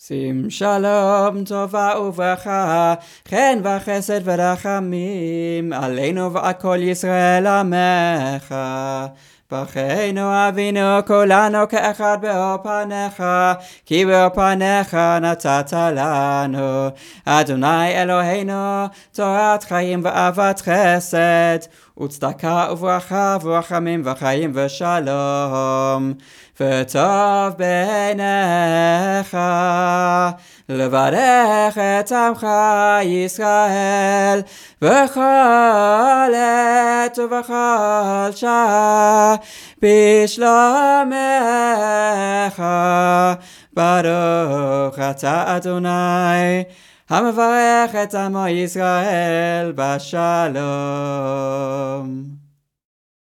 שים שלום טובה וברכה, חן וחסד ורחמים, עלינו ועל כל ישראל עמך. ברכנו אבינו כולנו כאחד באור פניך, כי באור פניך נתת לנו. אדוני אלוהינו, תורת חיים ואהבת חסד, וצדקה וברכה ורחמים וחיים ושלום. וטוב בעיניך לברך את עמך ישראל בכל עת ובכל שעה בשלומך. ברוך אתה אדוני המברך את עמו ישראל בשלום.